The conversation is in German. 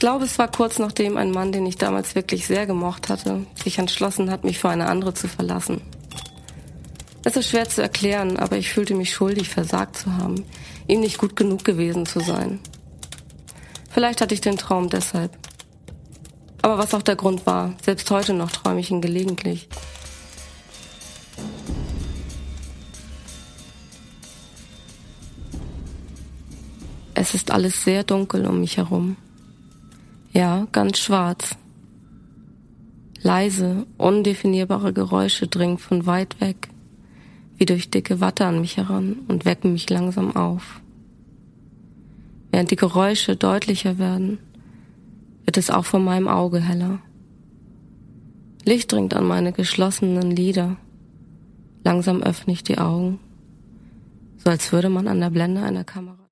glaube, es war kurz nachdem ein Mann, den ich damals wirklich sehr gemocht hatte, sich entschlossen hat, mich für eine andere zu verlassen. Es ist schwer zu erklären, aber ich fühlte mich schuldig, versagt zu haben, ihm nicht gut genug gewesen zu sein. Vielleicht hatte ich den Traum deshalb. Aber was auch der Grund war, selbst heute noch träume ich ihn gelegentlich. Es ist alles sehr dunkel um mich herum. Ja, ganz schwarz. Leise, undefinierbare Geräusche dringen von weit weg, wie durch dicke Watte an mich heran und wecken mich langsam auf. Während die Geräusche deutlicher werden, wird es auch vor meinem Auge heller. Licht dringt an meine geschlossenen Lider. Langsam öffne ich die Augen, so als würde man an der Blende einer Kamera